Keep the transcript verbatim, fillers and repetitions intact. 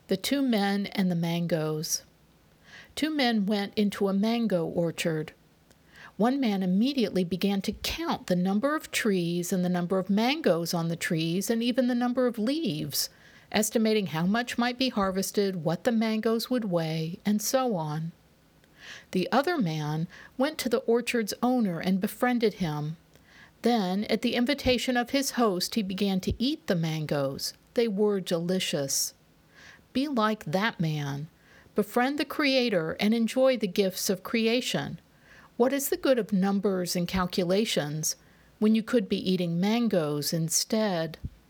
The Two Men and the Mangoes. Two men went into a mango orchard. One man immediately began to count the number of trees and the number of mangoes on the trees and even the number of leaves, estimating how much might be harvested, what the mangoes would weigh, and so on. The other man went to the orchard's owner and befriended him. Then, at the invitation of his host, he began to eat the mangoes. They were delicious. Be like that man. Befriend the Creator and enjoy the gifts of creation. What is the good of numbers and calculations when you could be eating mangoes instead?